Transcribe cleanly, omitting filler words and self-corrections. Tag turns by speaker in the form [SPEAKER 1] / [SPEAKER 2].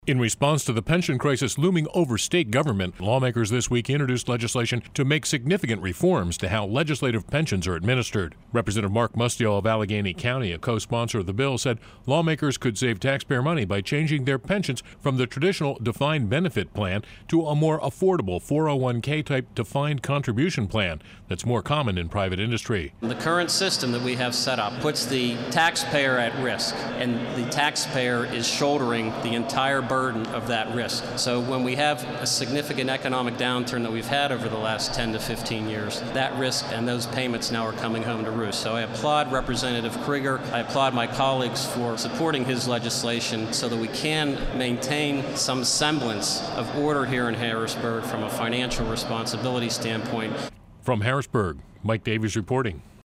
[SPEAKER 1] In response to the pension crisis looming over state government, lawmakers this week introduced legislation to make significant reforms to how legislative pensions are administered. Representative Mark Mustio of Allegheny County, a co-sponsor of the bill, said lawmakers could save taxpayer money by changing their pensions from the traditional defined benefit plan to a more affordable 401k type defined contribution plan that's more common in private industry.
[SPEAKER 2] The current system that we have set up puts the taxpayer at risk, and the taxpayer is shouldering the entire burden of that risk. So when we have a significant economic downturn that we've had over the last 10 to 15 years, that risk and those payments now are coming home to roost. So I applaud Representative Krieger. I applaud my colleagues for supporting his legislation so that we can maintain some semblance of order here in Harrisburg from a financial responsibility standpoint.
[SPEAKER 1] From Harrisburg, Mike Davies reporting.